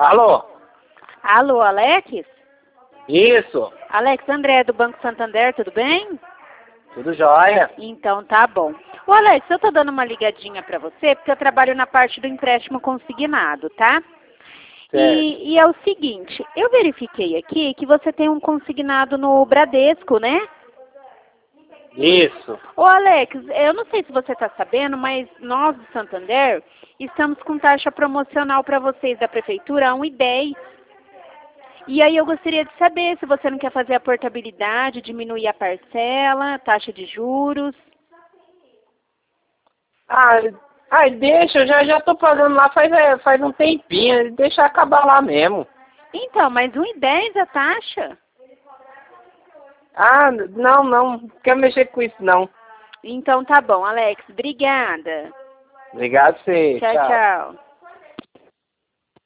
Alô? Alô, Alex? Isso. Alex, André do Banco Santander, tudo bem? Tudo jóia? Então tá bom. Ô Alex, eu tô dando uma ligadinha pra você porque eu trabalho na parte do empréstimo consignado, tá? E é o seguinte, eu verifiquei aqui que você tem um consignado no Bradesco, né? Isso. Ô Alex, eu não sei se você está sabendo, mas nós do Santander estamos com taxa promocional para vocês da prefeitura a 1,10. E aí eu gostaria de saber se você não quer fazer a portabilidade, diminuir a parcela, taxa de juros. Deixa, eu já tô pagando lá faz um tempinho, deixa acabar lá mesmo. Então, mas 1,10 a taxa? Não quero mexer com isso não. Então tá bom, Alex, obrigada. Obrigado, você. Tchau, tchau.